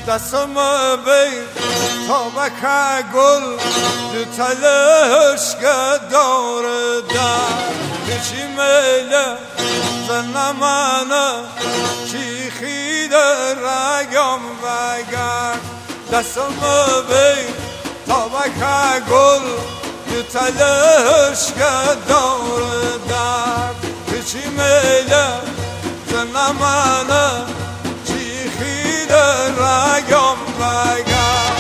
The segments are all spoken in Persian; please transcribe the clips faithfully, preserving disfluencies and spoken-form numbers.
دستم بی تابک گل دو تلش که داره در پیچی میله زن منه چی خیده رگم وگر دستم بی تابک گل دو تلش که داره در پیچی میله زن منه چی خیده رگم وگر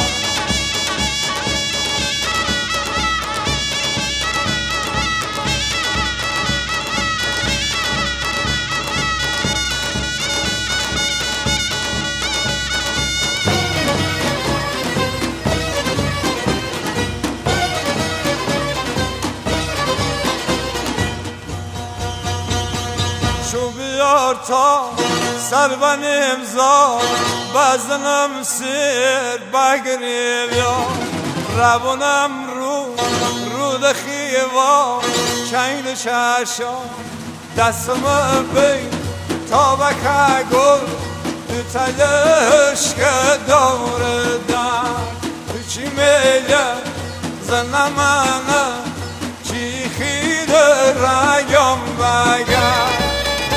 شو بیار تا سر و امضا بزنم سیر بگری بیا روانم رو رو دخیوا چین چشا دستم بی تابک گل دو تلش که داره در چی میله زن منه چی خیده رگم بگر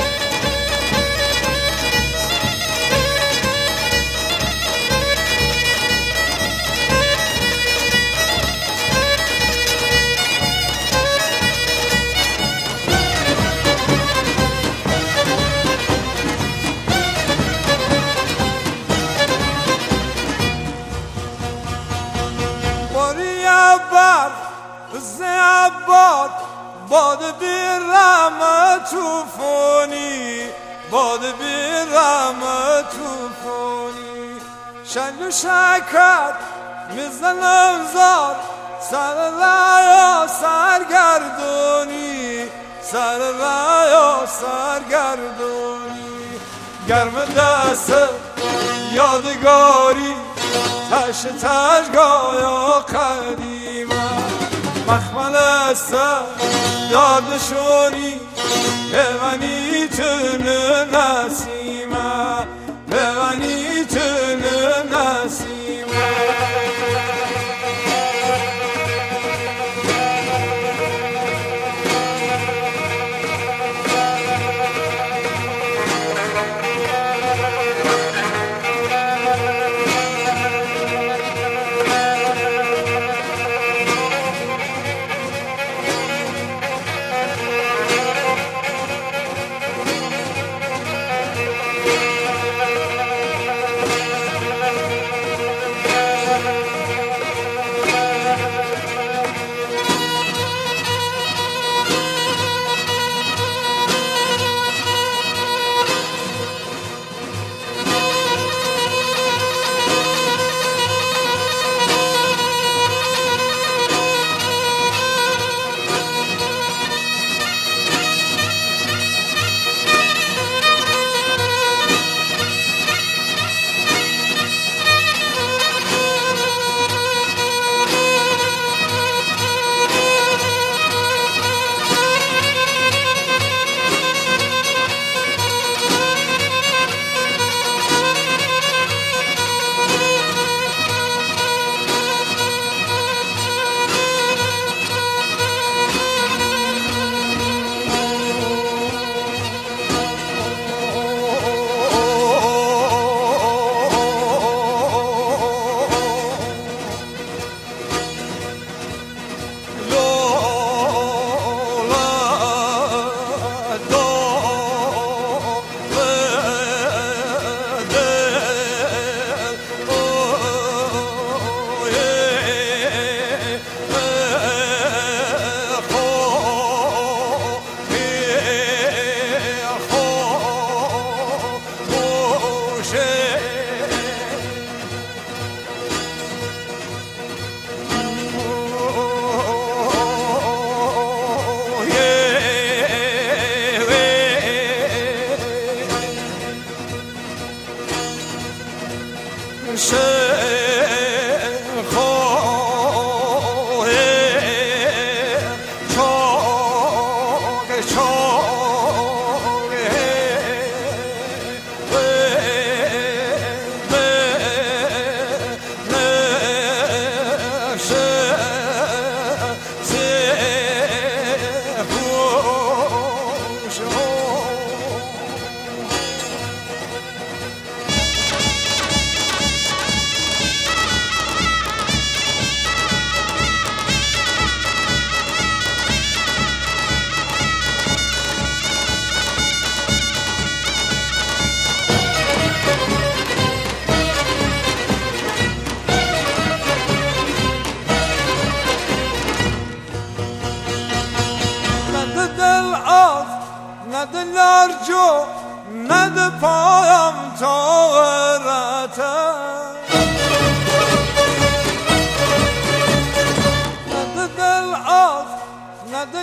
زیباد باد بیرم توفانی باد بیرم توفانی شل و شکر میزنم زار سر ریا سرگردونی سر ریا سرگردونی گرم دست یادگاری تش تشگاه قدیمه مخمل است یادشونی پیوانی تونه نسیمه پیوانی تونه نسیمه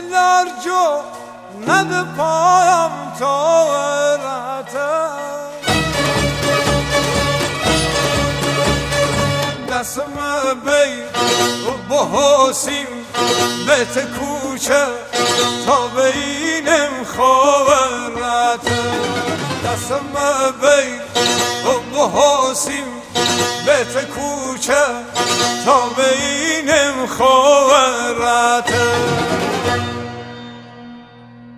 دلدار جو ند پایم تا ورته دستم بی بحاسیم بهت کوچه تا بینم خواهرته دستم بی بحاسیم بهت کوچه تا بینم خواهرته